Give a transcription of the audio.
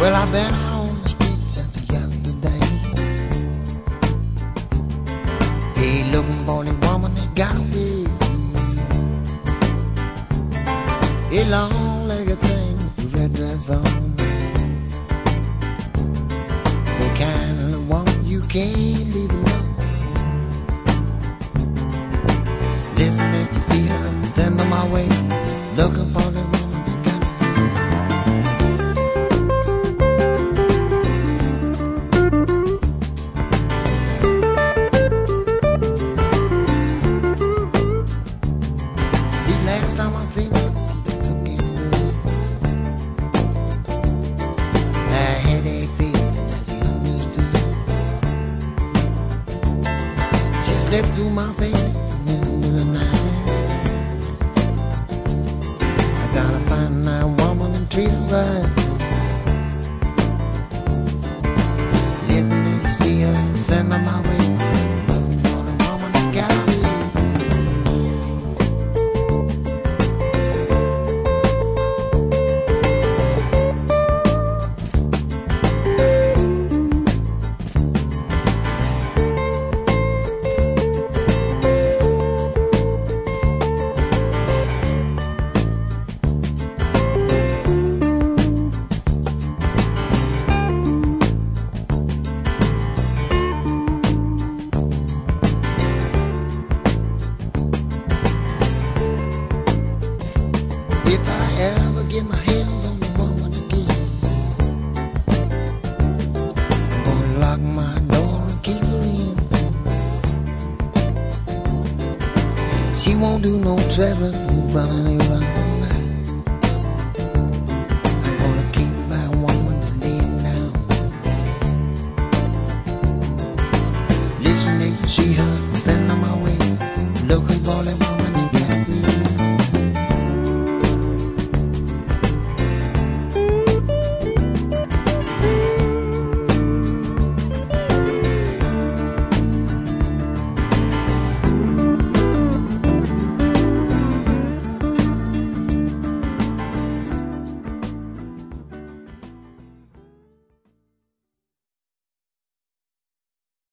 Well, I've been out on the street since yesterday. Hey, looking for the woman that got away. A long-legged thing with a red dress on. The kind of woman you can't leave alone. Listen, if you see her, send her my way. Looking for the woman that got away. The last time I seen her, she was looking good. I had a feeling that she understood. She slipped through my fingers into the night. I gotta find that woman and treat her right. Listen, if you see her, send her my way. Looking for the woman that got away. If I ever get my hands on the woman again, I'm gonna lock my door and keep her in. She won't do no traveling, running around all night. I'm gonna keep my woman that's laying down. Listen, if you see her,